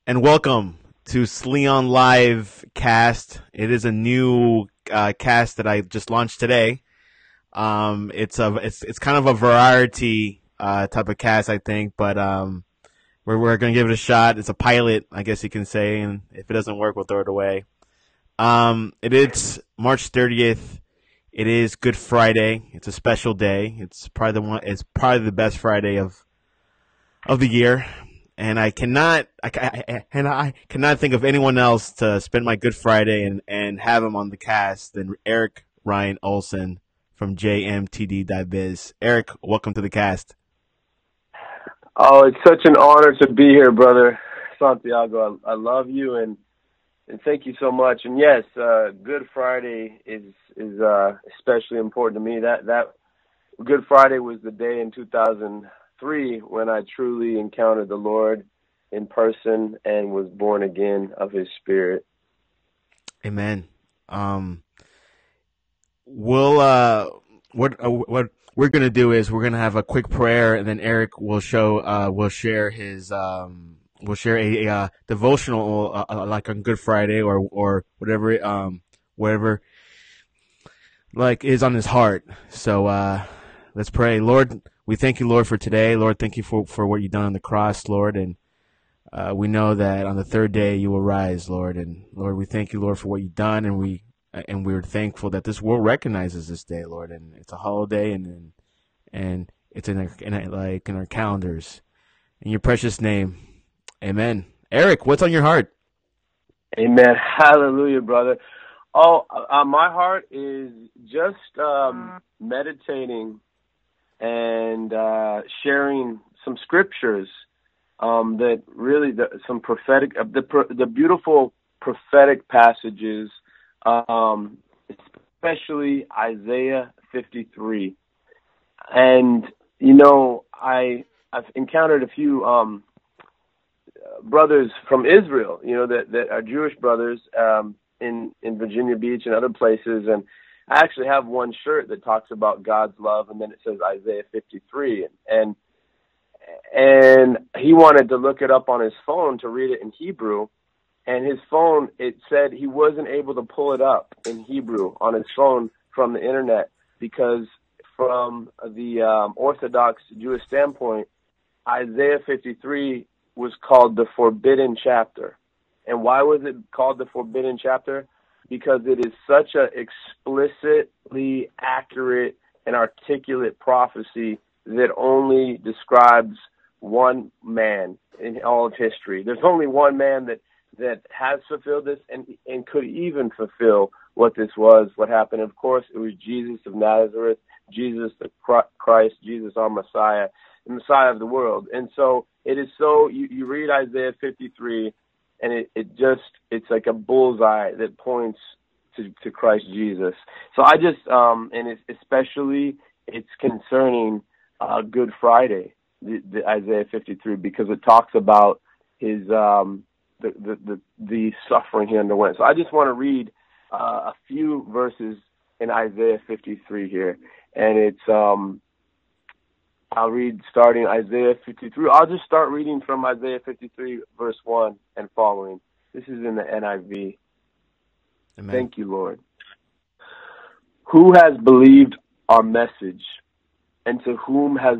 and welcome to Sleon Live Cast. It is a new cast that I just launched today. It's kind of a variety type of cast, I think, but we're gonna give it a shot. It's a pilot, I guess you can say, and if it doesn't work, we'll throw it away. It is March 30th. It is Good Friday. It's a special day. It's probably the one. It's probably the best Friday of the year, and I cannot think of anyone else to spend my Good Friday and have him on the cast than Eric Ryan Olson from JMTD.biz. Eric, welcome to the cast. Oh, it's such an honor to be here, brother Santiago. I love you and thank you so much. And yes, Good Friday is especially important to me. That Good Friday was the day in 2003 when I truly encountered the Lord in person and was born again of His Spirit. Amen. Um, we'll what we're gonna do is we're gonna have a quick prayer, and then Eric will share his will share a devotional like on Good Friday or whatever like is on his heart. So let's pray. Lord, we thank you, Lord, for today. Lord, thank you for what you've done on the cross, Lord, and we know that on the third day you will rise, Lord. And Lord, we thank you, Lord, for what you've done, and we're thankful that this world recognizes this day, Lord, and it's a holiday, and it's in our calendars. In your precious name, Amen. Eric, what's on your heart? Amen. Hallelujah, brother. Oh, my heart is just meditating and sharing some scriptures that really some prophetic the beautiful prophetic passages, especially Isaiah 53. And I've encountered a few brothers from Israel, that are Jewish brothers in Virginia Beach and other places, and I actually have one shirt that talks about God's love, and then it says Isaiah 53, and he wanted to look it up on his phone to read it in Hebrew, and his phone, it said he wasn't able to pull it up in Hebrew on his phone from the internet because from the Orthodox Jewish standpoint, Isaiah 53 was called the forbidden chapter. And why was it called the forbidden chapter? Because it is such an explicitly accurate and articulate prophecy that only describes one man in all of history. There's only one man that has fulfilled this and could even fulfill what this was, what happened. Of course, it was Jesus of Nazareth, Jesus the Christ, Jesus our Messiah, the Messiah of the world. And so it is so, you read Isaiah 53, and it's like a bullseye that points to Christ Jesus. So I just, and it's concerning Good Friday, the Isaiah 53, because it talks about his, the suffering he underwent. So I just want to read a few verses in Isaiah 53 here, and it's, I'll read starting Isaiah 53. I'll just start reading from Isaiah 53, verse 1 and following. This is in the NIV. Amen. Thank you, Lord. Who has believed our message, and to whom has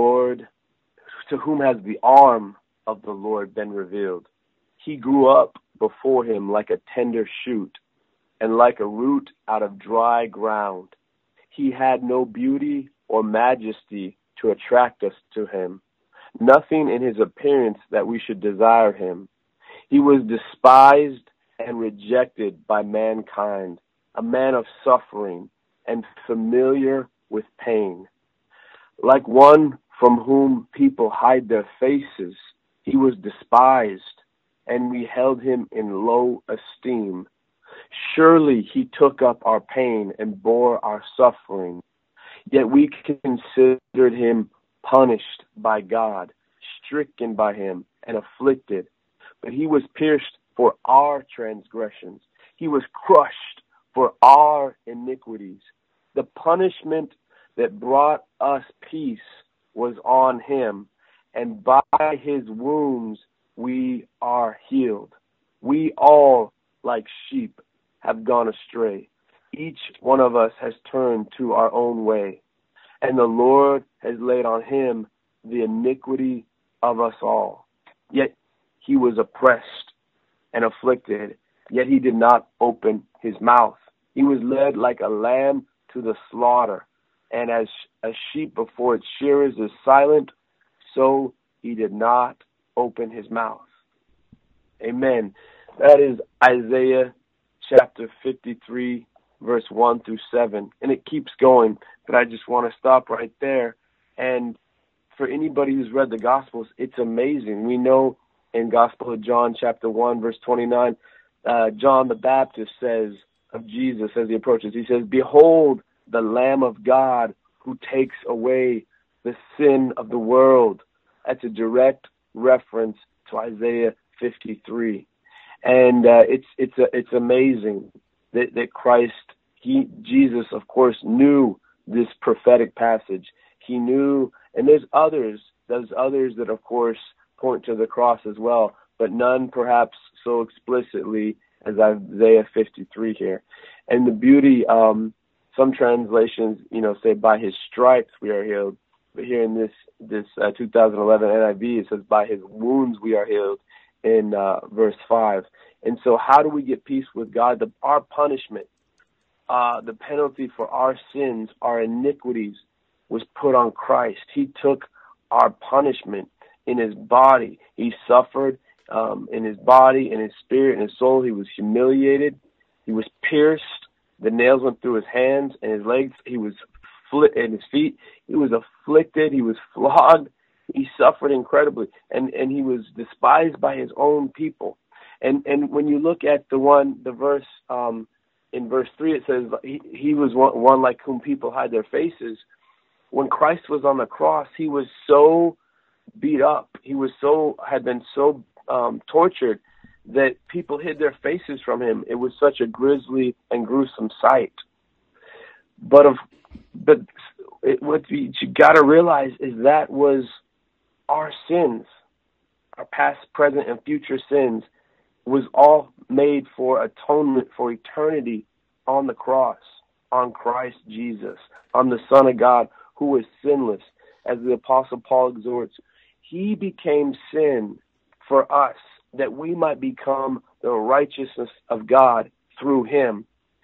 the arm of the Lord been revealed? He grew up before him like a tender shoot, and like a root out of dry ground. He had no beauty or majesty to attract us to him, nothing in his appearance that we should desire him. He was despised and rejected by mankind, a man of suffering and familiar with pain. Like one from whom people hide their faces, he was despised, and we held him in low esteem. Surely he took up our pain and bore our suffering. Yet we considered him punished by God, stricken by him, and afflicted. But he was pierced for our transgressions. He was crushed for our iniquities. The punishment that brought us peace was on him, and by his wounds we are healed. We all, like sheep, have gone astray. Each one of us has turned to our own way, and the Lord has laid on him the iniquity of us all. Yet he was oppressed and afflicted, yet he did not open his mouth. He was led like a lamb to the slaughter, and as a sheep before its shearers is silent, so he did not open his mouth. Amen. That is Isaiah chapter 53, verse 1 through 7. And it keeps going, but I just want to stop right there. And for anybody who's read the Gospels, it's amazing. We know in Gospel of John chapter 1, verse 29, John the Baptist says of Jesus as he approaches, he says, "Behold the Lamb of God who takes away the sin of the world." That's a direct reference to Isaiah 53. And it's amazing that Christ, Jesus, of course, knew this prophetic passage. He knew, and there's others that, of course, point to the cross as well, but none perhaps so explicitly as Isaiah 53 here. And the beauty, some translations, say by his stripes we are healed, but here in this 2011 NIV, it says by his wounds we are healed in verse 5. And so how do we get peace with God? Our punishment, the penalty for our sins, our iniquities, was put on Christ. He took our punishment in his body. He suffered in his body, in his spirit, in his soul. He was humiliated. He was pierced. The nails went through his hands and his legs. He was in his feet. He was afflicted. He was flogged. He suffered incredibly, and he was despised by his own people. And when you look at the verse in verse 3, it says he was one like whom people hide their faces. When Christ was on the cross, he was so beat up. He had been so tortured that people hid their faces from him. It was such a grisly and gruesome sight. But what you got to realize is that was our sins, our past, present, and future sins, was all made for atonement for eternity on the cross, on Christ Jesus, on the Son of God, who was sinless. As the Apostle Paul exhorts, he became sin for us, that we might become the righteousness of God through him.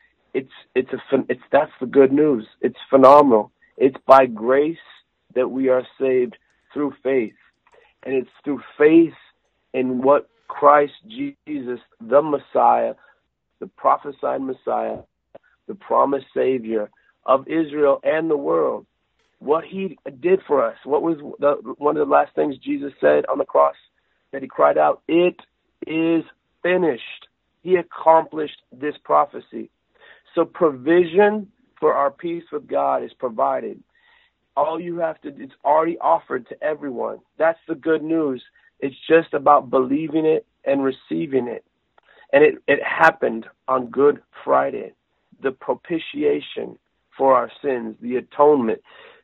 That's the good news. It's phenomenal. It's by grace that we are saved through faith. And it's through faith in what Christ Jesus, the Messiah, the prophesied Messiah, the promised Savior of Israel and the world, what he did for us. What was one of the last things Jesus said on the cross? That he cried out, "It is finished." He accomplished this prophecy. So provision for our peace with God is provided. All you have to do, it's already offered to everyone. That's the good news. It's just about believing it and receiving it. And it happened on Good Friday. The propitiation for our sins, the atonement.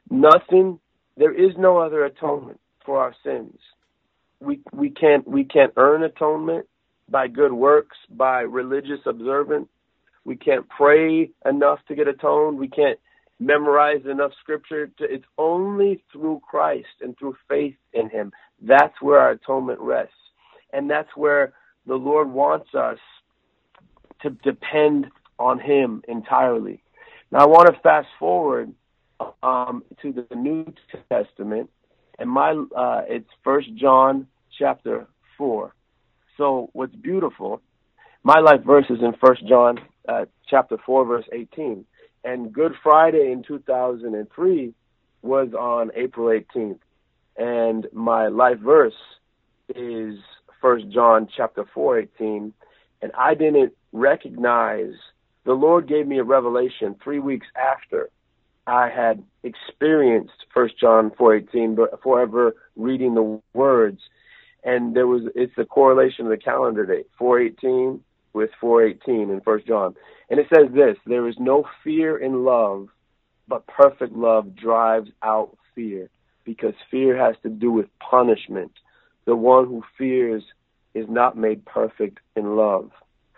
There is no other atonement for our sins. We can't earn atonement by good works, by religious observance. We can't pray enough to get atoned. We can't memorize enough scripture. It's only through Christ and through faith in him. That's where our atonement rests. And that's where the Lord wants us to depend on him entirely. Now I want to fast forward to the New Testament, and it's 1 John chapter 4. So what's beautiful, my life verse is in 1 John chapter 4, verse 18. And Good Friday in 2003 was on April 18th. And my life verse is 1 John chapter 4:18. And I didn't recognize, the Lord gave me a revelation 3 weeks after I had experienced 1 John 4:18 before ever reading the words. And it's the correlation of the calendar date, 4:18 with 4:18 in 1 John. And it says this: there is no fear in love, but perfect love drives out fear, because fear has to do with punishment. The one who fears is not made perfect in love.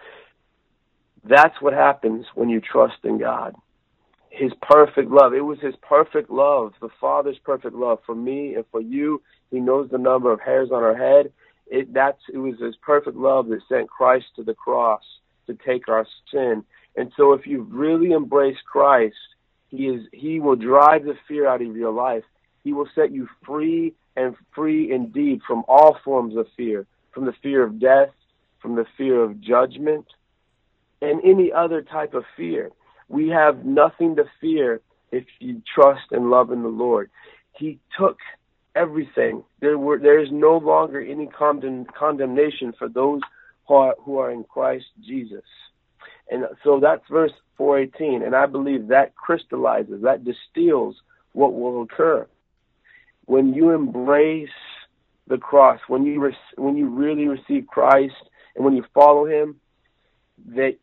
That's what happens when you trust in God. His perfect love. It was his perfect love, the Father's perfect love for me and for you. He knows the number of hairs on our head. It was his perfect love that sent Christ to the cross to take our sin. And so if you really embrace Christ, he will drive the fear out of your life. He will set you free, and free indeed, from all forms of fear, from the fear of death, from the fear of judgment, and any other type of fear. We have nothing to fear if you trust and love in the Lord. He took everything. There is no longer any condemnation for those who are in Christ Jesus. And so that's verse 4:18, and I believe that crystallizes, that distills what will occur. When you embrace the cross, when you really receive Christ, and when you follow him, that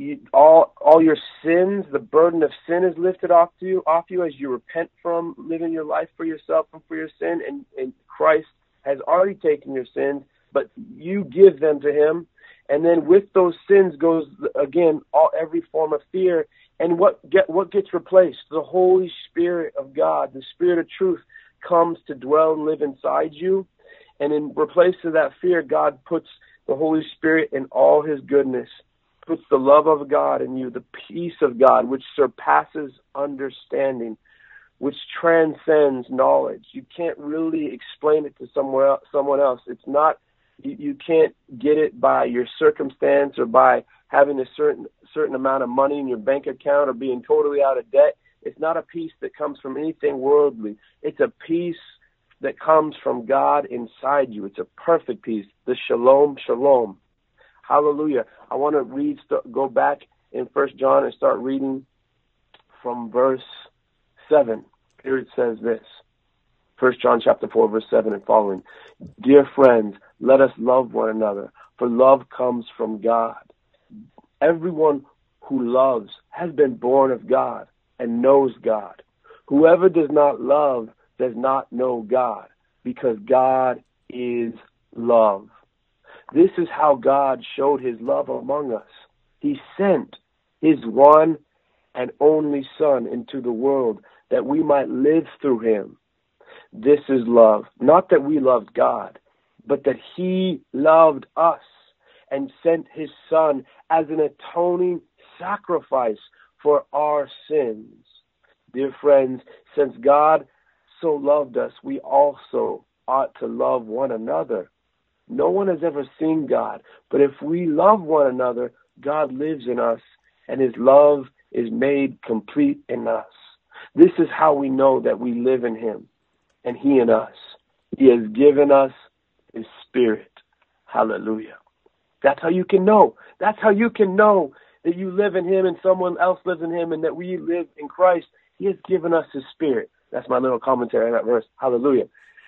all your sins, the burden of sin is lifted off you as you repent from living your life for yourself and for your sin, and Christ has already taken your sins, but you give them to him. And then with those sins goes, again, every form of fear. And what gets replaced? The Holy Spirit of God, the Spirit of truth, comes to dwell and live inside you. And in replace of that fear, God puts the Holy Spirit in all his goodness, puts the love of God in you, the peace of God, which surpasses understanding, which transcends knowledge. You can't really explain it to someone else. It's not. You can't get it by your circumstance or by having a certain amount of money in your bank account or being totally out of debt. It's not a peace that comes from anything worldly. It's a peace that comes from God inside you. It's a perfect peace, the shalom, shalom. Hallelujah. I want to go back in 1 John and start reading from verse 7. Here it says this. 1 John chapter 4, verse 7 and following. Dear friends, let us love one another, for love comes from God. Everyone who loves has been born of God and knows God. Whoever does not love does not know God, because God is love. This is how God showed his love among us. He sent his one and only Son into the world that we might live through him. This is love, not that we loved God, but that he loved us and sent his Son as an atoning sacrifice for our sins. Dear friends, since God so loved us, we also ought to love one another. No one has ever seen God, but if we love one another, God lives in us, and his love is made complete in us. This is how we know that we live in him, and he in us. He has given us his Spirit. Hallelujah. That's how you can know. That's how you can know that you live in him and someone else lives in him and that we live in Christ. He has given us his Spirit. That's my little commentary on that verse. Hallelujah.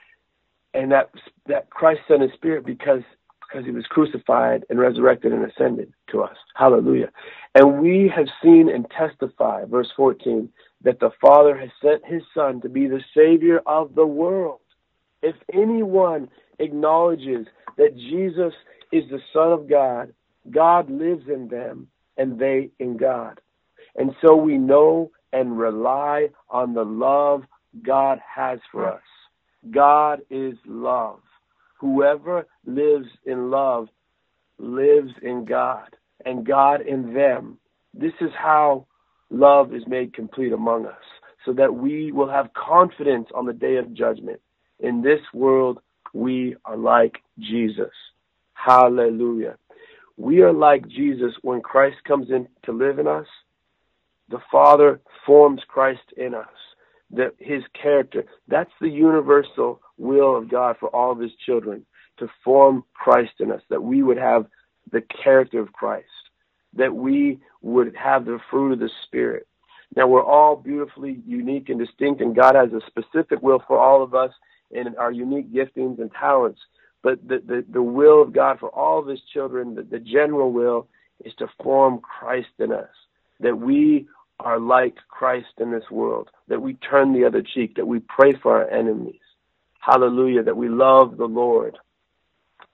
And that Christ sent his Spirit because he was crucified and resurrected and ascended to us. Hallelujah. And we have seen and testify, verse 14, that the Father has sent his Son to be the Savior of the world. If anyone acknowledges that Jesus is the Son of God, God lives in them and they in God. And so we know and rely on the love God has for us. God is love. Whoever lives in love lives in God, and God in them. This is how love is made complete among us, so that we will have confidence on the day of judgment. In this world, we are like Jesus. Hallelujah. We are like Jesus when Christ comes in to live in us. The Father forms Christ in us. That his character, that's the universal will of God for all of his children, to form Christ in us, that we would have the character of Christ, that we would have the fruit of the Spirit. Now, we're all beautifully unique and distinct, and God has a specific will for all of us in our unique giftings and talents. But the will of God for all of his children, the general will, is to form Christ in us, that we are like Christ in this world, that we turn the other cheek, that we pray for our enemies. Hallelujah, that we love the Lord.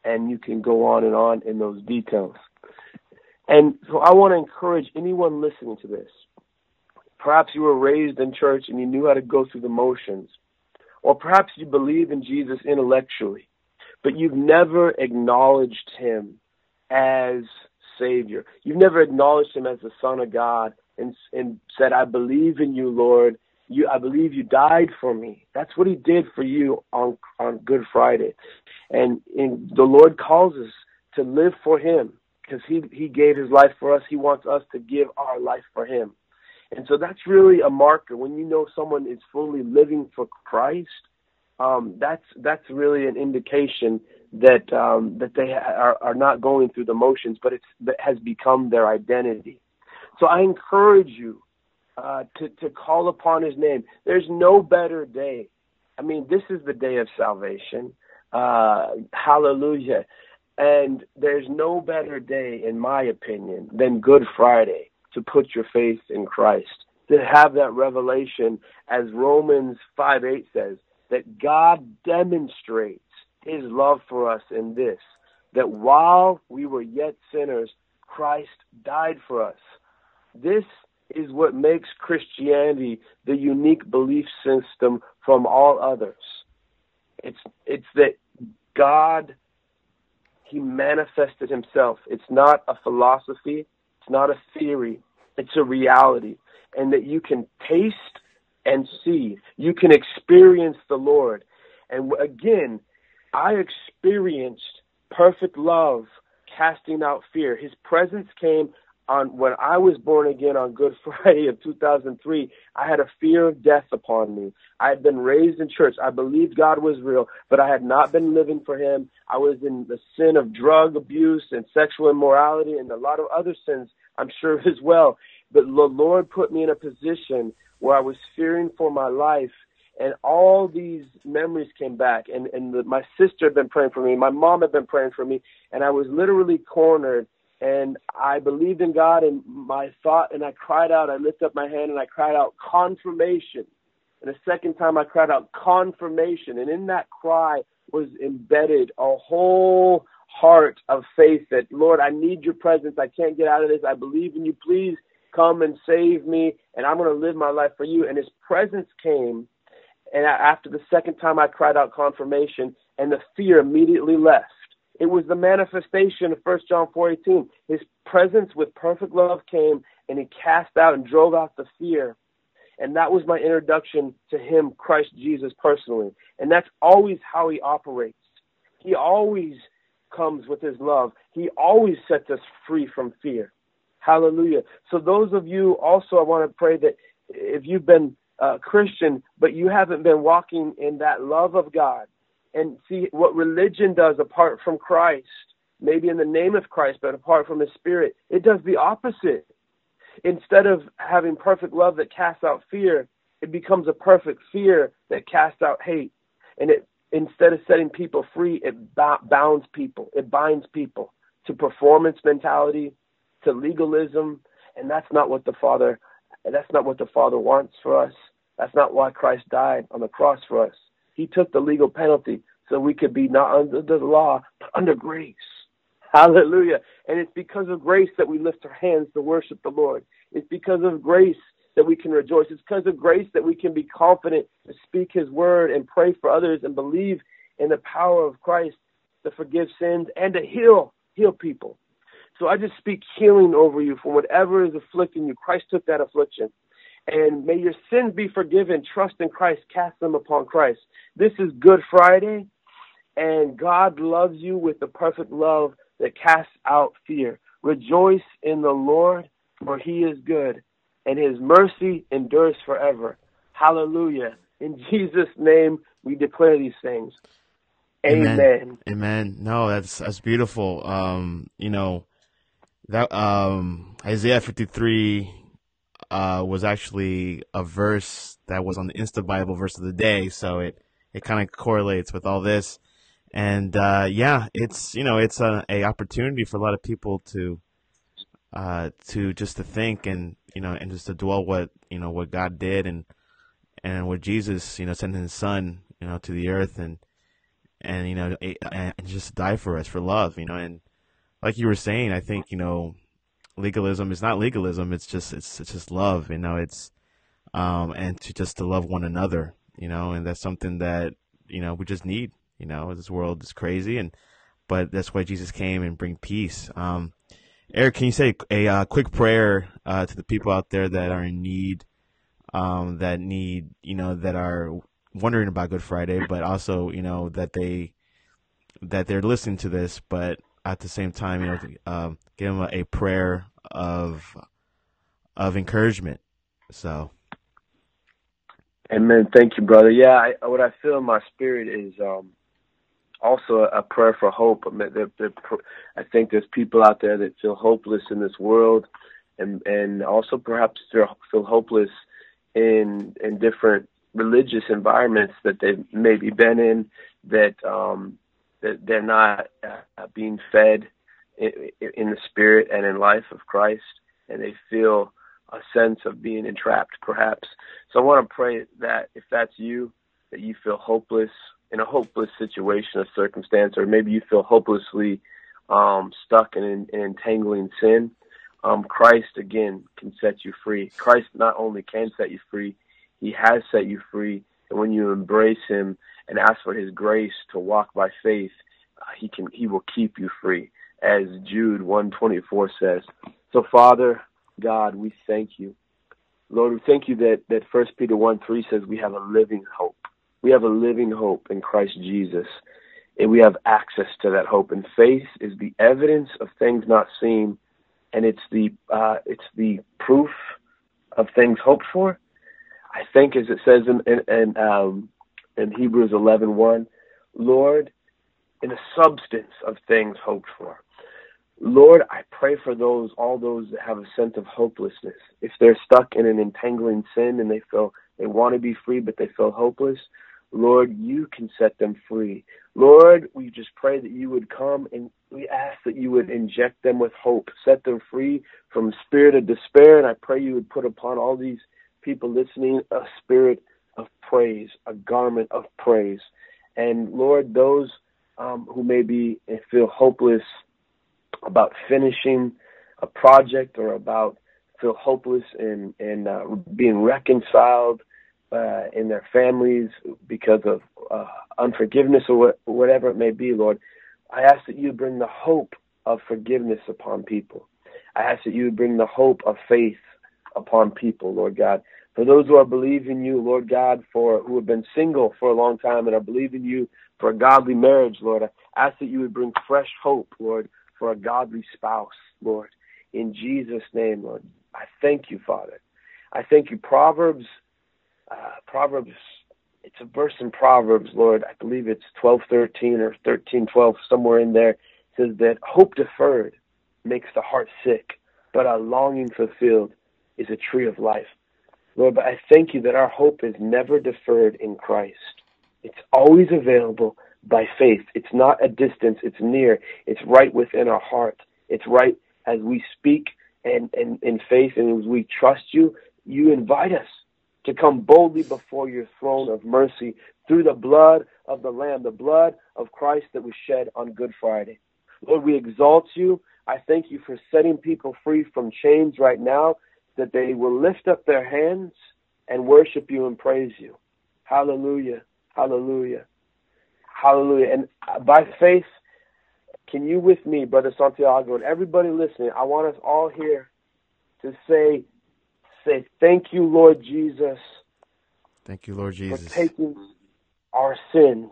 and you can go on in those details. And so I want to encourage anyone listening to this. Perhaps you were raised in church and you knew how to go through the motions. Or perhaps you believe in Jesus intellectually, but you've never acknowledged him as Savior. You've never acknowledged him as the Son of God and said, I believe in you, Lord. I believe you died for me. That's what he did for you on Good Friday. And the Lord calls us to live for him because he gave his life for us. He wants us to give our life for him. And so that's really a marker. When you know someone is fully living for Christ, that's really an indication that they are not going through the motions, but that has become their identity. So I encourage you to call upon his name. There's no better day. I mean, this is the day of salvation. Hallelujah. And there's no better day, in my opinion, than Good Friday to put your faith in Christ, to have that revelation, as Romans 5:8 says, that God demonstrates his love for us in this, that while we were yet sinners, Christ died for us. This is what makes Christianity the unique belief system from all others. It's that God, he manifested himself. It's not a philosophy. It's not a theory. It's a reality. And that you can taste and see. You can experience the Lord. And again, I experienced perfect love casting out fear. His presence came on when I was born again on Good Friday of 2003. I had a fear of death upon me. I had been raised in church. I believed God was real, but I had not been living for him. I was in the sin of drug abuse and sexual immorality and a lot of other sins, I'm sure, as well. But the Lord put me in a position where I was fearing for my life, and all these memories came back. My sister had been praying for me. My mom had been praying for me, and I was literally cornered. And I believed in God, and my thought, and I cried out. I lifted up my hand, and I cried out, confirmation. And the second time I cried out, confirmation. And in that cry was embedded a whole heart of faith that, Lord, I need your presence. I can't get out of this. I believe in you. Please come and save me, and I'm going to live my life for you. And his presence came, and after the second time I cried out confirmation, and the fear immediately left. It was the manifestation of 1 John 4:18. His presence with perfect love came, and he cast out and drove out the fear. And that was my introduction to him, Christ Jesus, personally. And that's always how he operates. He always comes with his love. He always sets us free from fear. Hallelujah. So those of you also, I want to pray that if you've been Christian, but you haven't been walking in that love of God, and see what religion does apart from Christ, maybe in the name of Christ, but apart from his Spirit, it does the opposite. Instead of having perfect love that casts out fear, it becomes a perfect fear that casts out hate. And instead of setting people free, it bounds people. It binds people to performance mentality, to legalism, and that's not what the Father wants for us. That's not why Christ died on the cross for us. He took the legal penalty so we could be not under the law, but under grace. Hallelujah. And it's because of grace that we lift our hands to worship the Lord. It's because of grace that we can rejoice. It's because of grace that we can be confident to speak his word and pray for others and believe in the power of Christ to forgive sins and to heal people. So I just speak healing over you from whatever is afflicting you. Christ took that affliction. And may your sins be forgiven. Trust in Christ. Cast them upon Christ. This is Good Friday, and God loves you with the perfect love that casts out fear. Rejoice in the Lord, for he is good, and his mercy endures forever. Hallelujah. In Jesus' name, we declare these things. Amen. Amen. No, that's beautiful. That Isaiah 53 was actually a verse that was on the Insta Bible verse of the day, so it kind of correlates with all this. And it's a opportunity for a lot of people to just to think and just to dwell what God did and what Jesus sent his son to the earth and and just die for us for love, and like you were saying, I think legalism is not legalism. It's just love. It's and to love one another. And that's something that we just need. This world is crazy, but that's why Jesus came and bring peace. Eric, can you say a quick prayer to the people out there that are in need, that are wondering about Good Friday, but also that they're listening to this, but at the same time, give them a prayer of encouragement. So, Amen. Thank you, brother. Yeah, what I feel in my spirit is also a prayer for hope. I think there's people out there that feel hopeless in this world, and also perhaps feel hopeless in different religious environments that they've maybe been in, that they're not being fed in the spirit and in life of Christ, and they feel a sense of being entrapped, perhaps. So I want to pray that if that's you, that you feel hopeless in a hopeless situation or circumstance, or maybe you feel hopelessly stuck in entangling sin. Christ, again, can set you free. Christ not only can set you free, he has set you free. And when you embrace him and ask for his grace to walk by faith, he will keep you free, as Jude 1:24 says. So, Father God, we thank you. Lord, we thank you that 1 Peter 1:3 says we have a living hope. We have a living hope in Christ Jesus, and we have access to that hope. And faith is the evidence of things not seen, and it's the proof of things hoped for. I think, as it says in Hebrews 11:1, Lord, in the substance of things hoped for. Lord, I pray for all those that have a sense of hopelessness. If they're stuck in an entangling sin and they feel they want to be free, but they feel hopeless, Lord, you can set them free. Lord, we just pray that you would come, and we ask that you would inject them with hope, set them free from the spirit of despair. And I pray you would put upon all these people listening a spirit of praise, a garment of praise. And Lord, those who maybe feel hopeless about finishing a project, or feel hopeless in being reconciled in their families because of unforgiveness or whatever it may be, Lord, I ask that you bring the hope of forgiveness upon people. I ask that you bring the hope of faith upon people, Lord God. For those who are believing you, Lord God, who have been single for a long time and are believing you for a godly marriage, Lord, I ask that you would bring fresh hope, Lord, for a godly spouse, Lord. In Jesus' name, Lord, I thank you, Father. I thank you. Proverbs, it's a verse in Proverbs, Lord. I believe it's 12:13 or 13:12, somewhere in there. It says that hope deferred makes the heart sick, but a longing fulfilled is a tree of life. Lord, but I thank you that our hope is never deferred in Christ. It's always available by faith. It's not a distance. It's near. It's right within our heart. It's right as we speak and in faith, and as we trust you, you invite us to come boldly before your throne of mercy through the blood of the Lamb, the blood of Christ that was shed on Good Friday. Lord, we exalt you. I thank you for setting people free from chains right now, that they will lift up their hands and worship you and praise you. Hallelujah, hallelujah, hallelujah. And by faith, can you with me, Brother Santiago, and everybody listening, I want us all here to say thank you, Lord Jesus. Thank you, Lord Jesus, for taking our sins.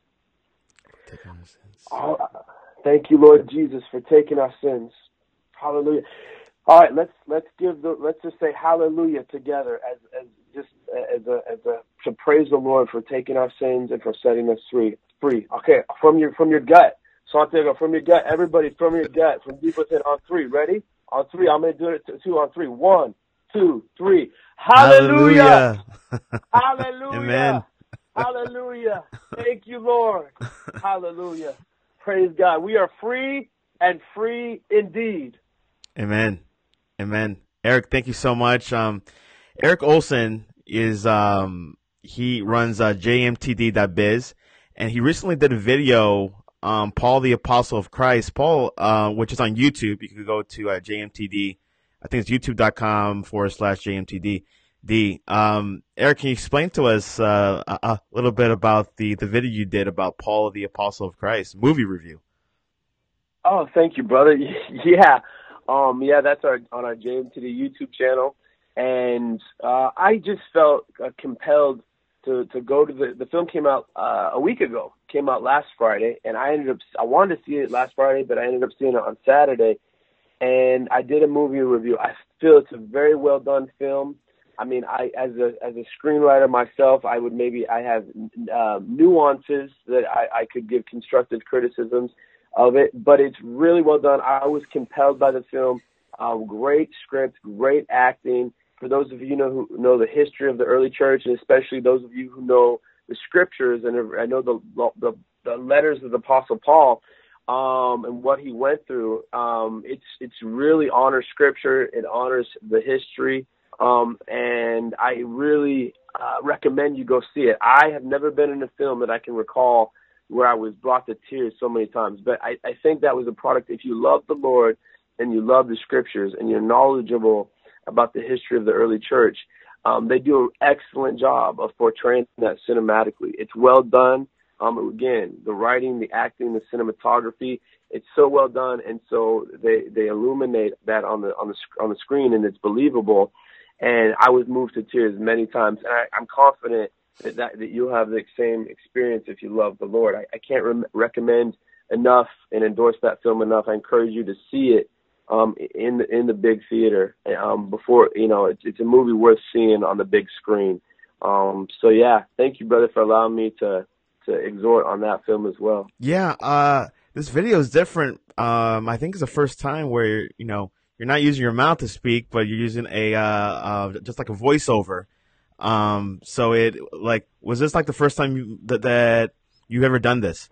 Thank you, Lord Jesus, for taking our sins. Hallelujah. All right, let's just say hallelujah together to praise the Lord for taking our sins and for setting us free. Okay, from your gut, Santiago, from your gut, everybody, from your gut, from deep within. On three, ready? On three, I'm gonna do it too. On three, 1, 2, 3. Hallelujah! Hallelujah! Amen. Hallelujah! Thank you, Lord. Hallelujah! Praise God. We are free and free indeed. Amen. Amen. Eric, thank you so much. Eric Olson is he runs jmtd.biz, and he recently did a video. Paul the Apostle of Christ, Paul, which is on YouTube. You can go to JMTD. I think it's youtube.com/JMTD. Eric, can you explain to us a little bit about the video you did about Paul the Apostle of Christ movie review? Oh, thank you, brother. Yeah. That's on our JMTD YouTube channel. And I just felt compelled to go to the film came out a week ago, came out last Friday, and I wanted to see it last Friday, but I ended up seeing it on Saturday, and I did a movie review. I feel it's a very well done film. I mean, as a screenwriter myself, I have nuances that I could give constructive criticisms of it, but it's really well done. I was compelled by the film. Great script, great acting. For those of you who know the history of the early church, and especially those of you who know the scriptures, and I know the letters of the Apostle Paul, and what he went through, it's really honors scripture. It honors the history, and I really recommend you go see it. I have never been in a film that I can recall where I was brought to tears so many times, but I think that was a product. If you love the Lord and you love the scriptures and you're knowledgeable about the history of the early church, they do an excellent job of portraying that cinematically. It's well done. Again, the writing, the acting, the cinematography, it's so well done, and so they illuminate that on the screen, and it's believable. And I was moved to tears many times, and I'm confident that you'll have the same experience if you love the Lord. I can't recommend enough and endorse that film enough. I encourage you to see it in the big theater before, it's a movie worth seeing on the big screen. So yeah, thank you, brother, for allowing me to exhort on that film as well. Yeah, this video is different. I think it's the first time where you're not using your mouth to speak, but you're using just like a voiceover. So was this like the first time that you've ever done this?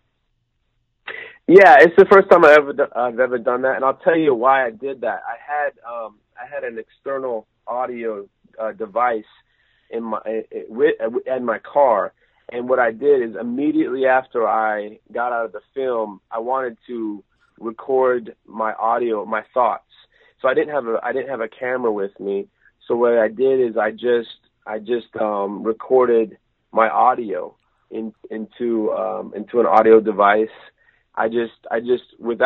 Yeah, it's the first time I've ever done that, and I'll tell you why I did that. I had an external audio device in my car, and what I did is immediately after I got out of the film, I wanted to record my audio, my thoughts. So I didn't have a camera with me. So what I did is I just recorded my audio into an audio device. I just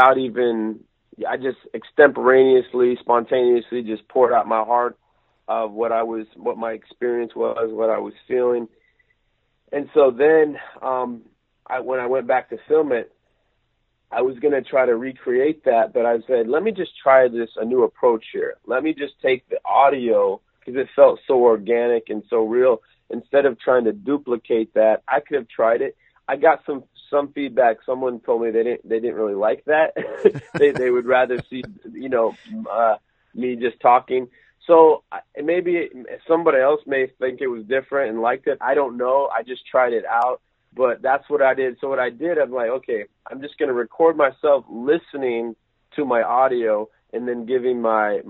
extemporaneously, spontaneously just poured out my heart of what my experience was, what I was feeling. And so then, when I went back to film it, I was going to try to recreate that, but I said, let me just try a new approach here. Let me just take the audio, because it felt so organic and so real. Instead of trying to duplicate that, I could have tried it. I got some feedback. Someone told me they didn't really like that. they would rather see me just talking. So maybe somebody else may think it was different and liked it. I don't know. I just tried it out, but that's what I did. So what I did, I'm like, okay, I'm just going to record myself listening to my audio and then giving my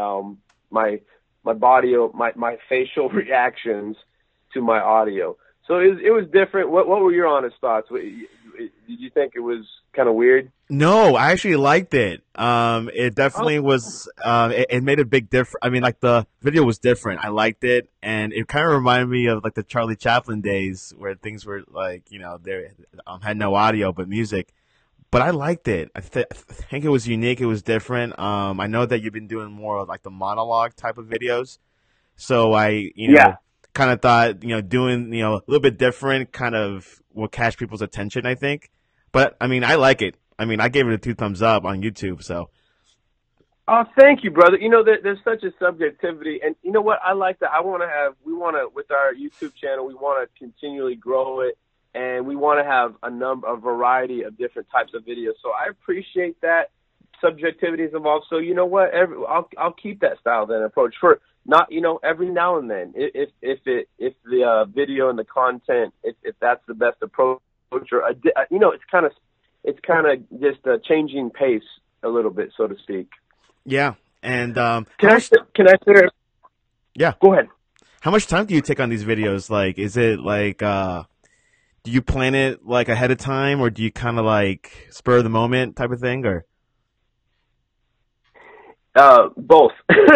body, my facial reactions to my audio. So it was different. What were your honest thoughts? Did you think it was kind of weird? No, I actually liked it. It definitely was. It made a big difference. I mean, like, the video was different. I liked it, and it kind of reminded me of like the Charlie Chaplin days where things were like, they had no audio but music. But I liked it. I think it was unique. It was different. I know that you've been doing more of like the monologue type of videos, so I kind of thought doing a little bit different kind of will catch people's attention, I think. But I mean, I like it. I mean, I gave it a 2 thumbs up on YouTube. So. Oh, thank you, brother. There's such a subjectivity, and you know what? I like that. With our YouTube channel, we want to continually grow it, and we want to have a variety of different types of videos. So I appreciate that subjectivity is involved. So you know what? I'll keep that style, then, approach for not, every now and then, if the video and the content, if that's the best approach, or it's kind of just a changing pace a little bit, so to speak. Yeah, and can I share? Yeah, go ahead. How much time do you take on these videos? Like, is it like do you plan it like ahead of time, or do you kind of like spur of the moment type of thing, or? Both.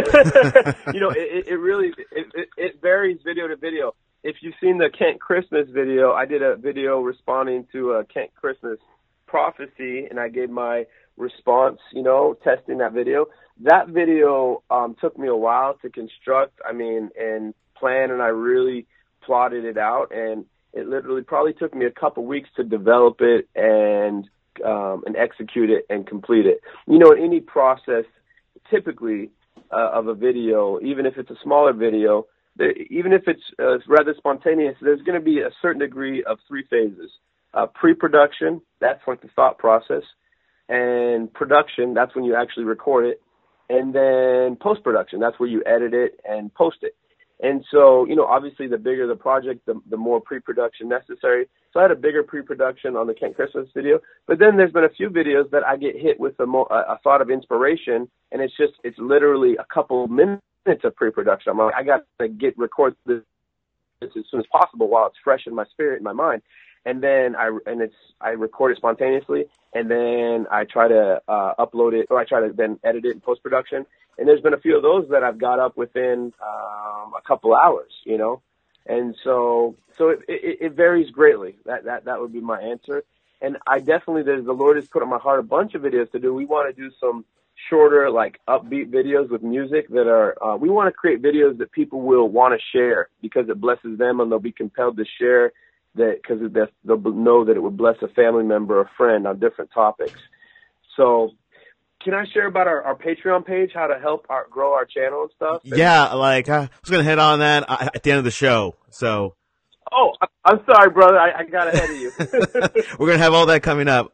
It really it varies video to video. If you've seen the Kent Christmas video, I did a video responding to a Kent Christmas prophecy, and I gave my response, testing that video. That video took me a while to construct, and plan, and I really plotted it out, and it literally probably took me a couple weeks to develop it and execute it and complete it. In any process, typically of a video, even if it's a smaller video, even if it's rather spontaneous, there's going to be a certain degree of three phases. Pre-production, that's like the thought process, and production, that's when you actually record it, and then post-production, that's where you edit it and post it. And so, obviously the bigger the project, the more pre-production necessary. So I had a bigger pre-production on the Kent Christmas video, but then there's been a few videos that I get hit with a thought of inspiration, and it's literally a couple minutes of pre-production. I'm like, I got to record this as soon as possible while it's fresh in my spirit, in my mind. And then I record it spontaneously, and then I try to upload it, or I try to then edit it in post-production. And there's been a few of those that I've got up within a couple hours, And so it varies greatly. That would be my answer. And I definitely, the Lord has put on my heart a bunch of videos to do. We want to do some shorter, like upbeat videos with music that are, we want to create videos that people will want to share because it blesses them, and they'll be compelled to share that because they'll know that it would bless a family member or friend on different topics. So can I share about our Patreon page, how to help grow our channel and stuff? Yeah, like I was going to hit on that at the end of the show. So. Oh, I'm sorry, brother. I got ahead of you. We're going to have all that coming up.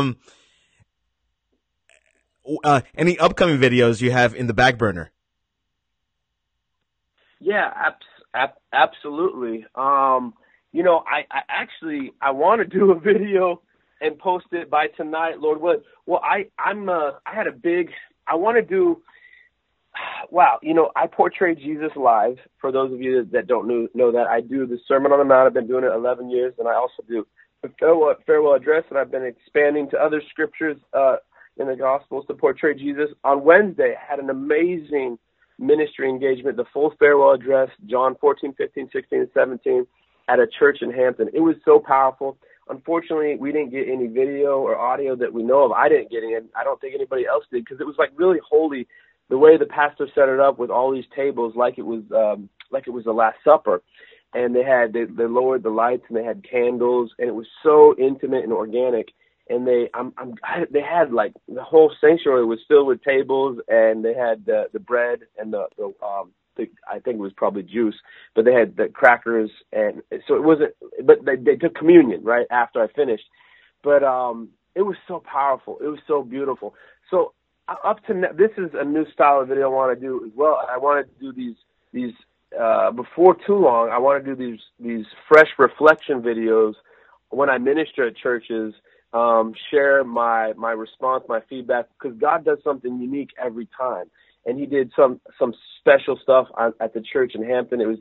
Any upcoming videos you have in the back burner? Yeah, absolutely. I want to do a video and post it by tonight, Lord willing. Well, I portray Jesus live. For those of you that don't know that, I do the Sermon on the Mount. I've been doing it 11 years, and I also do the farewell address, and I've been expanding to other scriptures in the Gospels to portray Jesus. On Wednesday, I had an amazing ministry engagement, the full farewell address, John 14, 15, 16, and 17, at a church in Hampton. It was so powerful. Unfortunately, we didn't get any video or audio that we know of. I didn't get any, and I don't think anybody else did, because it was like really holy, the way the pastor set it up with all these tables, like it was the Last Supper, and they lowered the lights and they had candles, and it was so intimate and organic. And they had like the whole sanctuary was filled with tables, and they had the bread and the I think it was probably juice, but they had the crackers, and so it wasn't. But they took communion right after I finished. But it was so powerful. It was so beautiful. So up to now, this is a new style of video I want to do as well. I want to do these before too long. I want to do these fresh reflection videos when I minister at churches. Share my response, my feedback, because God does something unique every time. And he did some special stuff at the church in Hampton. It was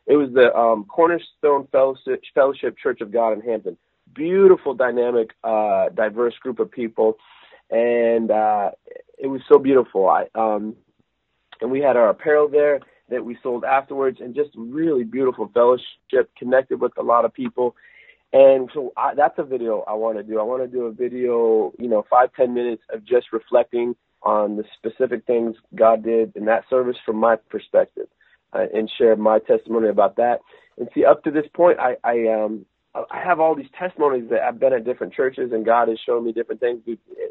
the Cornerstone Fellowship Church of God in Hampton. Beautiful, dynamic, diverse group of people, and it was so beautiful. And we had our apparel there that we sold afterwards, and just really beautiful fellowship. Connected with a lot of people. And so that's a video I want to do. I want to do a video, 5-10 minutes of just reflecting on the specific things God did in that service from my perspective, and share my testimony about that. And see, up to this point, I have all these testimonies that I've been at different churches, and God has shown me different things,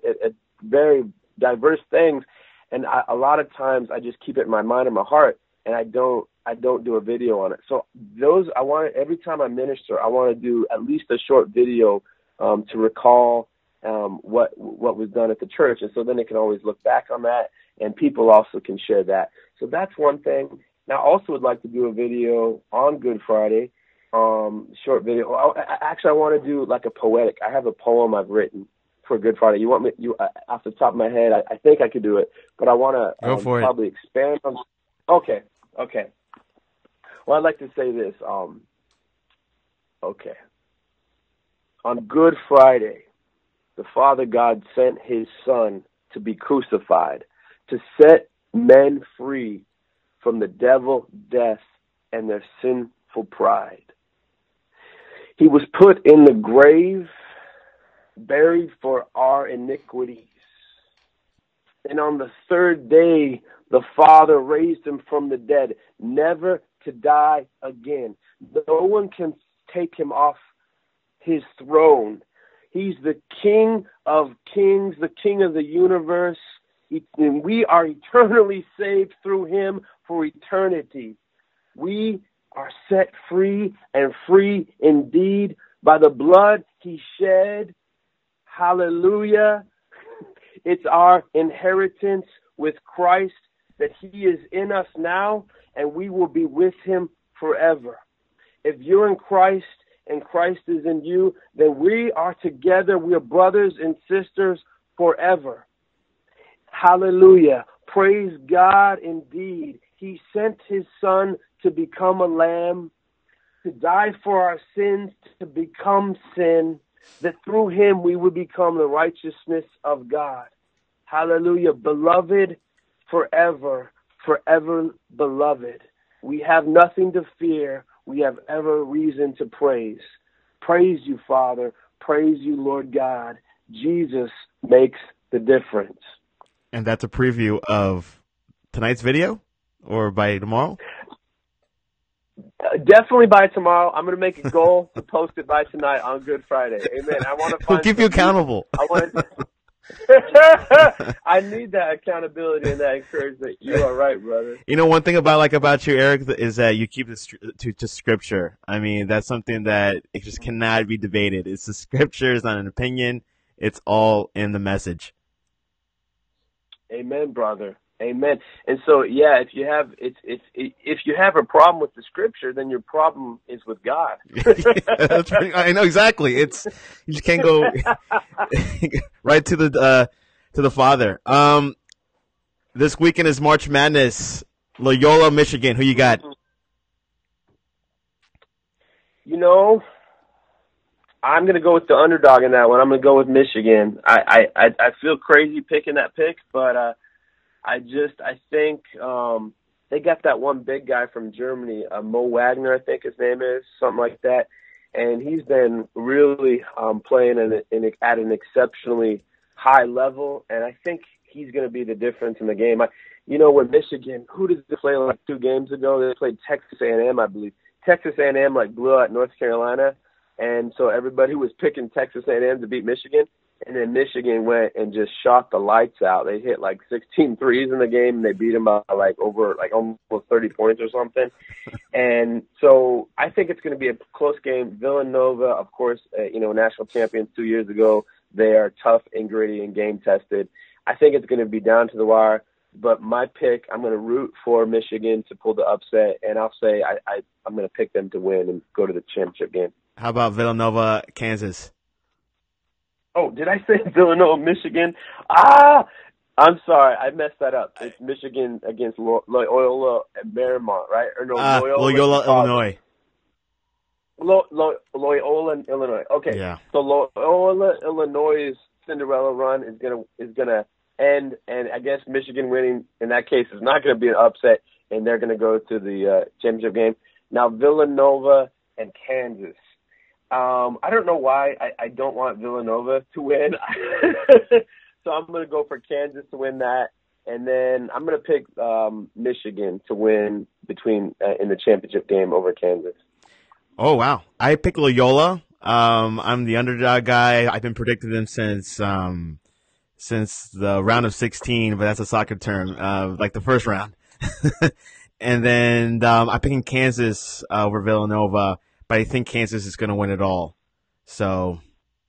very diverse things. And a lot of times I just keep it in my mind and my heart, and I don't do a video on it. So every time I minister, I want to do at least a short video to recall what was done at the church, and so then they can always look back on that, and people also can share that. So that's one thing. Now, I also would like to do a video on Good Friday, short video. I want to do like a poetic. I have a poem I've written for Good Friday. You want me? Off the top of my head, I think I could do it, but I want to go for probably expand on. Okay. Well, I'd like to say this. Okay. on Good Friday, the Father God sent his Son to be crucified, to set men free from the devil, death, and their sinful pride. He was put in the grave, buried for our iniquities. And on the third day, the Father raised him from the dead, never to die again. No one can take him off his throne. He's the King of kings, the King of the universe. And we are eternally saved through him for eternity. We are set free, and free indeed, by the blood he shed. Hallelujah. It's our inheritance with Christ, that he is in us now, and we will be with him forever. If you're in Christ and Christ is in you, then we are together. We are brothers and sisters forever. Hallelujah. Praise God indeed. He sent his Son to become a lamb, to die for our sins, to become sin, that through him we would become the righteousness of God. Hallelujah. Beloved forever, forever beloved. We have nothing to fear. We have ever reason to praise. Praise you, Father. Praise you, Lord God. Jesus makes the difference. And that's a preview of tonight's video, or by tomorrow? Definitely by tomorrow. I'm going to make a goal to post it by tonight on Good Friday. Amen. I want to We'll keep you accountable. I need that accountability and that encouragement. You are right, brother. You know, one thing about you, Eric, is that you keep this to Scripture. I mean, that's something that it just cannot be debated. It's the Scripture. It's not an opinion. It's all in the message. Amen, brother. Amen. And so, yeah, if you have a problem with the Scripture, then your problem is with God. That's right. I know exactly. You just can't go right to the Father. This weekend is March Madness. Loyola, Michigan. Who you got? You know, I'm going to go with the underdog in that one. I'm going to go with Michigan. I feel crazy picking that pick, but I think they got that one big guy from Germany, Mo Wagner, I think his name is, something like that. And he's been really playing at an exceptionally high level, and I think he's going to be the difference in the game. When Michigan, who did they play like 2 games ago? They played Texas A&M, I believe. Texas A&M blew out North Carolina, and so everybody was picking Texas A&M to beat Michigan. And then Michigan went and just shot the lights out. They hit 16 threes in the game, and they beat them by over almost 30 points or something. And so I think it's going to be a close game. Villanova, of course, national champions 2 years ago. They are tough and gritty and game tested. I think it's going to be down to the wire. But my pick, I'm going to root for Michigan to pull the upset, and I'll say I'm going to pick them to win and go to the championship game. How about Villanova, Kansas? Oh, did I say Villanova, Michigan? I'm sorry. I messed that up. It's Michigan against Loyola and Marymount, right? Or no, Loyola, Illinois. Loyola, Illinois. Okay. Yeah. So Loyola, Illinois' Cinderella run is gonna end, and I guess Michigan winning in that case is not going to be an upset, and they're going to go to the championship game. Now, Villanova and Kansas. I don't know why I don't want Villanova to win. So I'm going to go for Kansas to win that. And then I'm going to pick Michigan to win in the championship game over Kansas. Oh, wow. I picked Loyola. I'm the underdog guy. I've been predicting them since the round of 16, but that's a soccer term, the first round. And then I'm picking Kansas over Villanova. But I think Kansas is going to win it all. So,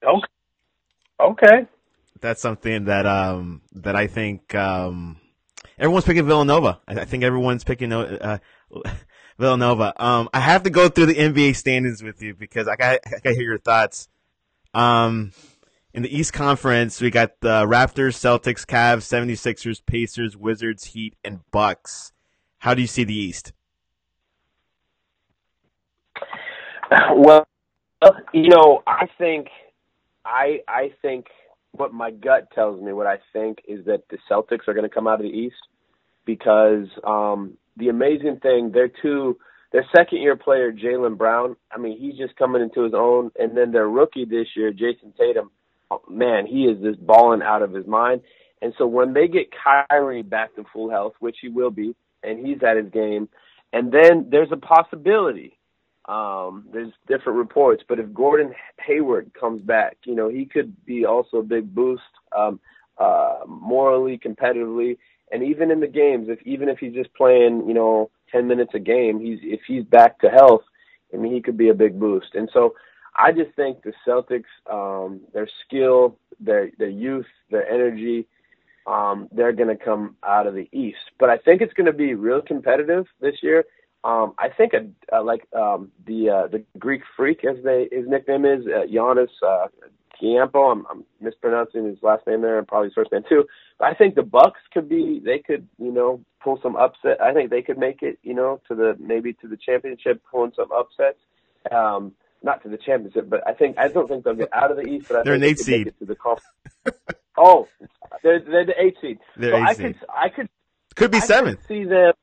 okay, that's something that I think everyone's picking Villanova. I think everyone's picking Villanova. I have to go through the NBA standings with you because I got to hear your thoughts. In the East Conference, we got the Raptors, Celtics, Cavs, 76ers, Pacers, Wizards, Heat, and Bucks. How do you see the East? Well, I think I think what my gut tells me, what I think is that the Celtics are going to come out of the East because the amazing thing, their second-year player, Jaylen Brown, I mean, he's just coming into his own, and then their rookie this year, Jason Tatum, oh, man, he is just balling out of his mind. And so when they get Kyrie back to full health, which he will be, and he's at his game, and then there's a possibility. There's different reports, but if Gordon Hayward comes back, he could be also a big boost, morally, competitively, and even in the games. Even if he's just playing, 10 minutes a game, if he's back to health, I mean, he could be a big boost. And so, I just think the Celtics, their skill, their youth, their energy, they're going to come out of the East. But I think it's going to be real competitive this year. I think the Greek Freak, as his nickname is, Giannis Tiampo. I'm mispronouncing his last name there, and probably his first name too. But I think the Bucks could pull some upset. I think they could make it, to the championship, pulling some upsets. Not to the championship, but I don't think they'll get out of the East. But they're think an 8 seed. Make it to the conference. Oh, they're the 8 seed. They're so 8 seed. Could be 7. Could see them.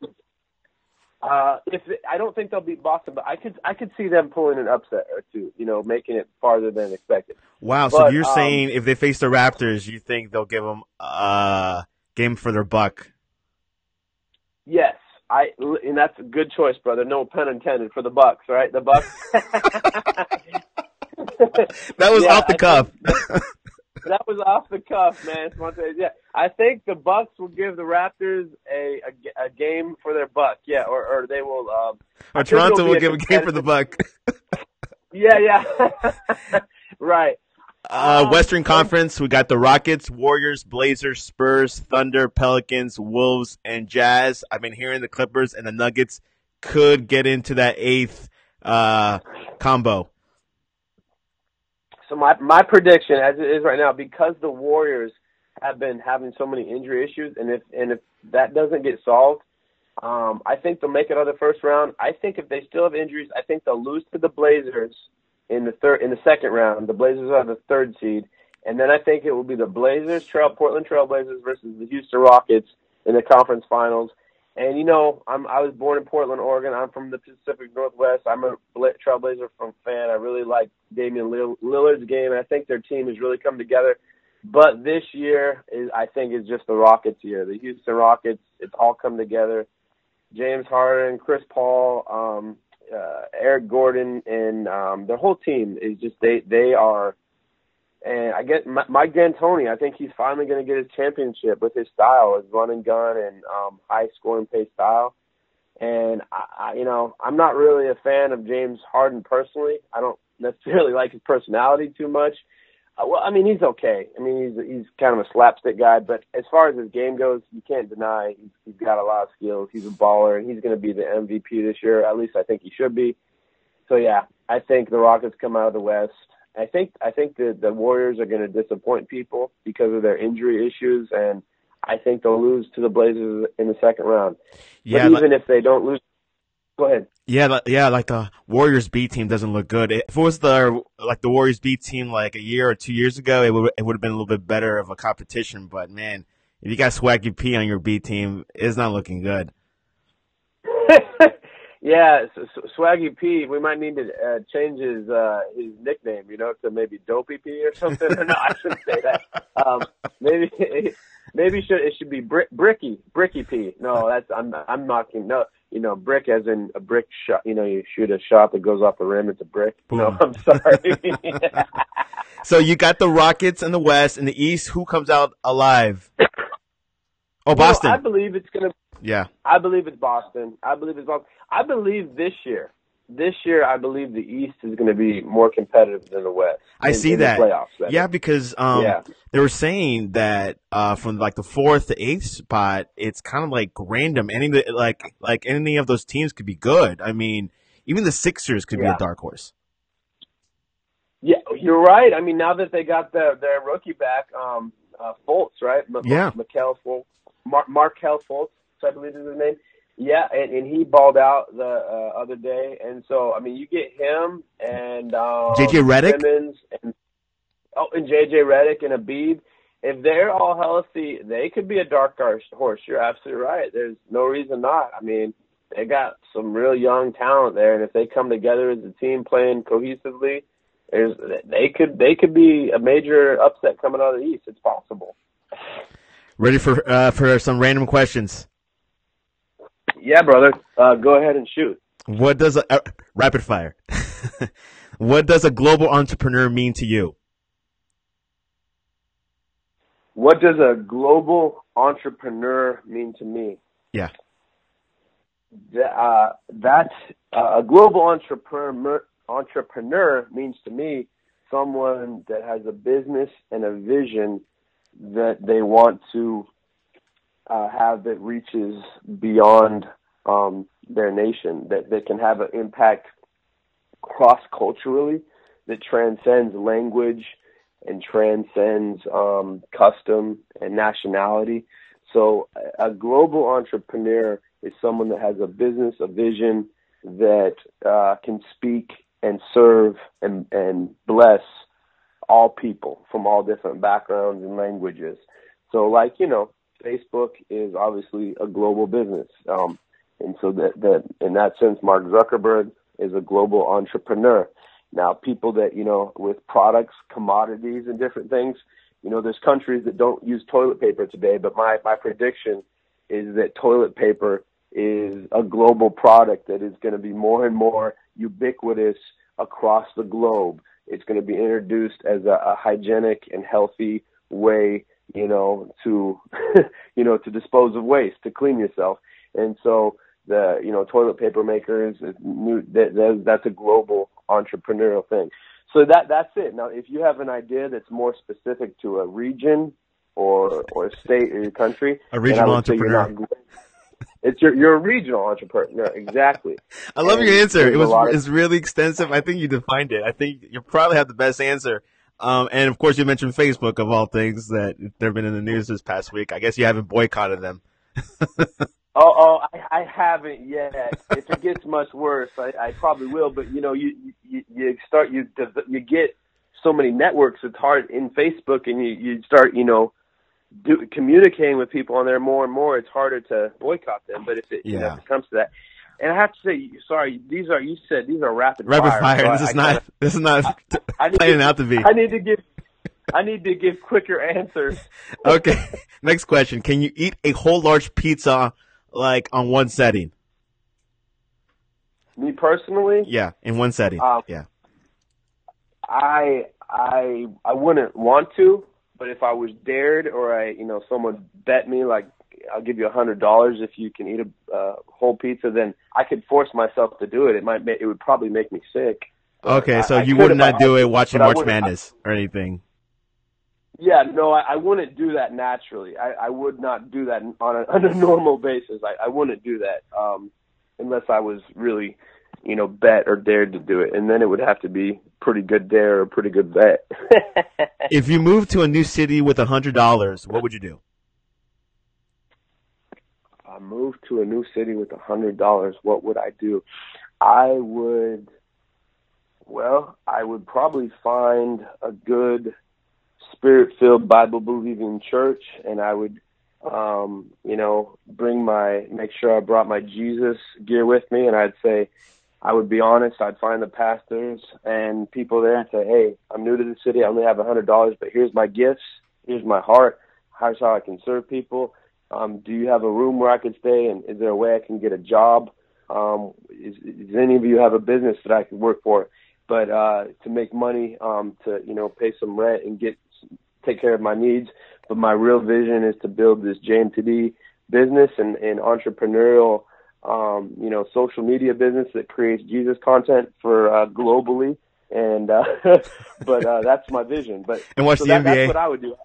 I don't think they'll beat Boston, but I could see them pulling an upset or two, making it farther than expected. Wow, so you're saying if they face the Raptors, you think they'll give them a game for their buck? Yes, and that's a good choice, brother. No pun intended for the Bucks, right? The Bucks. That was off the cuff. That was off the cuff, man. Yeah, I think the Bucks will give the Raptors a game for their buck. Yeah, or they will. Or Toronto will give a game for the buck. Yeah. Right. Western Conference, we got the Rockets, Warriors, Blazers, Spurs, Thunder, Pelicans, Wolves, and Jazz. I've been hearing the Clippers and the Nuggets could get into that 8th combo. So my prediction, as it is right now, because the Warriors have been having so many injury issues, and if that doesn't get solved, I think they'll make it out of the first round. I think if they still have injuries, I think they'll lose to the Blazers in the second round. The Blazers are the 3rd seed, and then I think it will be the Portland Trail Blazers versus the Houston Rockets in the conference finals. And I was born in Portland, Oregon. I'm from the Pacific Northwest. I'm a Trailblazer fan. I really like Damian Lillard's game, and I think their team has really come together. But this year, I think, is just the Rockets' year. The Houston Rockets, it's all come together. James Harden, Chris Paul, Eric Gordon, and their whole team is just they are. And I get Mike D'Antoni. I think he's finally going to get his championship with his style, his run and gun and high scoring pace style. And I'm not really a fan of James Harden personally. I don't necessarily like his personality too much. Well, I mean, he's okay. I mean, he's kind of a slapstick guy. But as far as his game goes, you can't deny he's got a lot of skills. He's a baller, and he's going to be the MVP this year. At least I think he should be. So yeah, I think the Rockets come out of the West. I think the Warriors are going to disappoint people because of their injury issues, and I think they'll lose to the Blazers in the second round. Yeah, but even if they don't lose, go ahead. Yeah, like the Warriors B team doesn't look good. If it was the Warriors B team like a year or 2 years ago, it would have been a little bit better of a competition. But man, if you got Swaggy P on your B team, it's not looking good. Yeah, Swaggy P. We might need to change his nickname, to maybe Dopey P or something. No, I shouldn't say that. Maybe it should be Bricky P. No, I'm mocking. No, brick as in a brick shot. You shoot a shot that goes off the rim. It's a brick. Boom. No, I'm sorry. So you got the Rockets in the West. In the East, who comes out alive? Oh, Boston. I believe it's gonna. Yeah. I believe it's Boston. I believe this year, I believe the East is going to be more competitive than the West. I see that. The playoffs, yeah, because they were saying that from like the 4th to 8th spot, it's kind of like random. Any of those teams could be good. I mean, even the Sixers could be a dark horse. Yeah, you're right. I mean, now that they got their rookie back, Fultz, right? Markelle Fultz. Markelle Fultz, I believe is his name. Yeah, and he balled out the other day, and so I mean, you get him and JJ Redick. Simmons and Oh, and JJ Redick and Habib, if they're all healthy, they could be a dark horse. You're absolutely right. There's no reason not. I mean, they got some real young talent there, and if they come together as a team playing cohesively, they could be a major upset coming out of the East. It's possible. Ready for some random questions? Yeah, brother. Go ahead and shoot. What does rapid fire? What does a global entrepreneur mean to you? What does a global entrepreneur mean to me? Yeah. A global entrepreneur means to me someone that has a business and a vision that they want to have that reaches beyond their nation, that can have an impact cross-culturally, that transcends language and transcends custom and nationality. So a global entrepreneur is someone that has a business, a vision that can speak and serve and bless all people from all different backgrounds and languages. So, like, Facebook is obviously a global business. And so that in that sense, Mark Zuckerberg is a global entrepreneur. Now, people that, with products, commodities, and different things, there's countries that don't use toilet paper today, but my prediction is that toilet paper is a global product that is going to be more and more ubiquitous across the globe. It's going to be introduced as a hygienic and healthy way, to, to dispose of waste, to clean yourself. And so the, toilet paper makers, that's a global entrepreneurial thing. So that's it. Now, if you have an idea that's more specific to a region or a state or your country, a regional entrepreneur. You're a regional entrepreneur, exactly. I love your answer. It's really extensive. I think you defined it. I think you probably have the best answer. And of course, you mentioned Facebook of all things that they've been in the news this past week. I guess you haven't boycotted them. I haven't yet. If it gets much worse, I probably will. But you get so many networks. It's hard in Facebook, and you start communicating with people on there more and more. It's harder to boycott them. But if it comes to that, and I have to say, sorry, you said these are rapid fire. So this is not playing out to be. I need to give quicker answers. Okay. Next question. Can you eat a whole large pizza like on one setting? Me personally? Yeah, in one setting. Yeah. I wouldn't want to, but if I was dared or someone bet me, like, I'll give you $100 if you can eat a whole pizza, then I could force myself to do it. It would probably make me sick. Okay, so you would not do it watching March Madness or anything? Yeah, no, I wouldn't do that naturally. I would not do that on a normal basis. I wouldn't do that unless I was really, bet or dared to do it. And then it would have to be pretty good dare or pretty good bet. If you moved to a new city with $100, what would you do? I moved to a new city with $100, what would I do? I would probably find a good Spirit-filled, Bible-believing church, and I would, make sure I brought my Jesus gear with me, and I would be honest. I'd find the pastors and people there and say, hey, I'm new to the city. I only have $100, but here's my gifts. Here's my heart. Here's how I can serve people. Do you have a room where I can stay, and is there a way I can get a job? Does any of you have a business that I could work for? But to make money, to pay some rent and take care of my needs. But my real vision is to build this JMTD business and entrepreneurial, social media business that creates Jesus content for globally. And but that's my vision. But and watch the NBA. That's what I would do.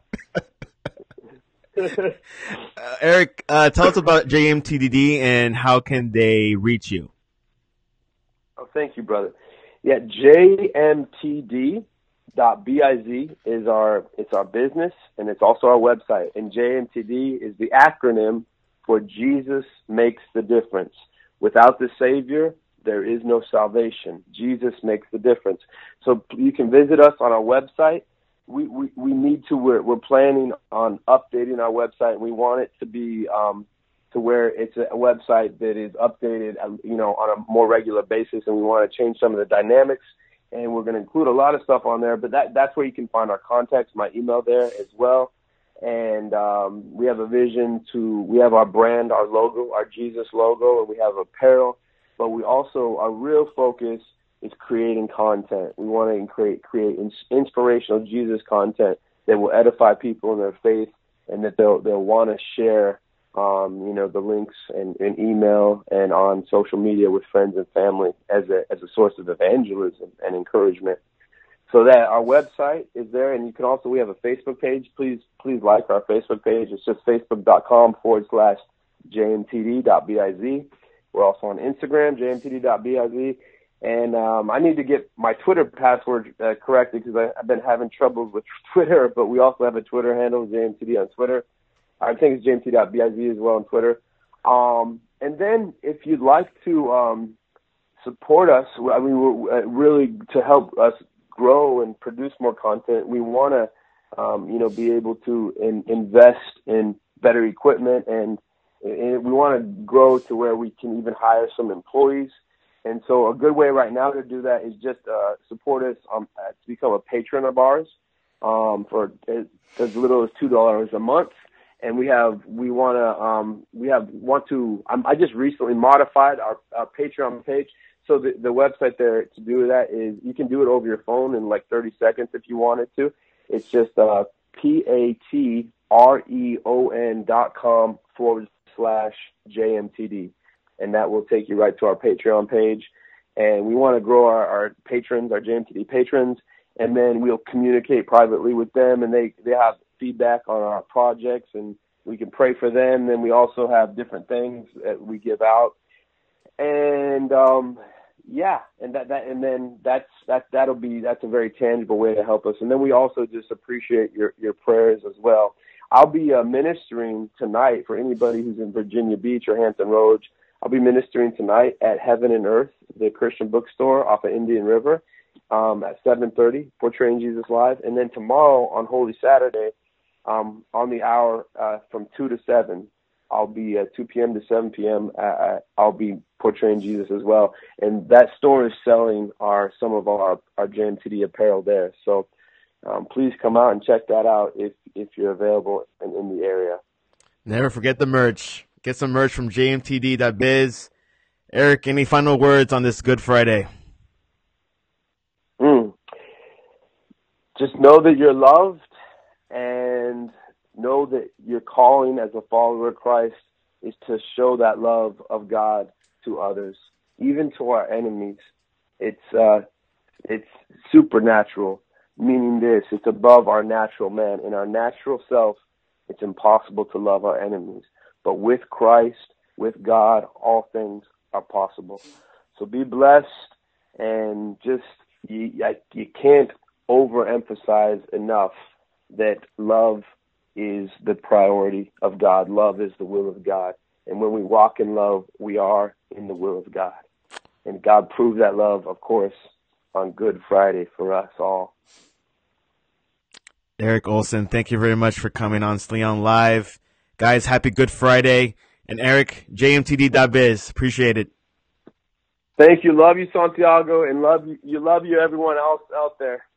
Eric, tell us about JMTD and how can they reach you? Oh, thank you, brother. Yeah, JMTD.biz is our business, and it's also our website. And JMTD is the acronym for Jesus Makes the Difference. Without the Savior, there is no salvation. Jesus makes the difference. So you can visit us on our website, we need to. We're planning on updating our website. We want it to be to where it's a website that is updated, on a more regular basis. And we want to change some of the dynamics. And we're going to include a lot of stuff on there. But that's where you can find our contacts, my email there as well. And we have a vision we have our brand, our logo, our Jesus logo, and we have apparel. But we also, our real focus is creating content. We want to create inspirational Jesus content that will edify people in their faith, and that they'll want to share, the links and email and on social media with friends and family as a source of evangelism and encouragement. So that our website is there, and we have a Facebook page. Please like our Facebook page. It's just facebook.com/jmtd.biz. We're also on Instagram, jmtd.biz. And I need to get my Twitter password corrected because I've been having troubles with Twitter, but we also have a Twitter handle, JMTD on Twitter. I think it's jmtd.biz as well on Twitter. And then if you'd like to support us, really to help us grow and produce more content, we want to, be able to invest in better equipment, and we want to grow to where we can even hire some employees. And so a good way right now to do that is just support us to become a patron of ours for as little as $2 a month. And I just recently modified our Patreon page. So the website there to do that is, you can do it over your phone in like 30 seconds if you wanted to. It's just patreon.com/JMTD. And that will take you right to our Patreon page. And we want to grow our patrons, our JMTD patrons, and then we'll communicate privately with them, and they have feedback on our projects, and we can pray for them. Then we also have different things that we give out. And that's a very tangible way to help us. And then we also just appreciate your prayers as well. I'll be ministering tonight for anybody who's in Virginia Beach or Hampton Roads. I'll be ministering tonight at Heaven and Earth, the Christian bookstore off of Indian River, at 7:30, Portraying Jesus Live. And then tomorrow on Holy Saturday, on the hour from 2 to 7, I'll be at 2 p.m. to 7 p.m. I'll be portraying Jesus as well. And that store is selling some of our JMTD apparel there. So please come out and check that out if you're available and in the area. Never forget the merch. Get some merch from jmtd.biz. Eric, any final words on this Good Friday? Just know that you're loved, and know that your calling as a follower of Christ is to show that love of God to others, even to our enemies. It's supernatural, meaning it's above our natural man. In our natural self, it's impossible to love our enemies. But with Christ, with God, all things are possible. So be blessed, and you can't overemphasize enough that love is the priority of God. Love is the will of God. And when we walk in love, we are in the will of God. And God proved that love, of course, on Good Friday for us all. Eric Olson, thank you very much for coming on Sleon Live. Guys, happy Good Friday. And Eric, jmtd.biz. Appreciate it. Thank you. Love you, Santiago, and love you everyone else out there.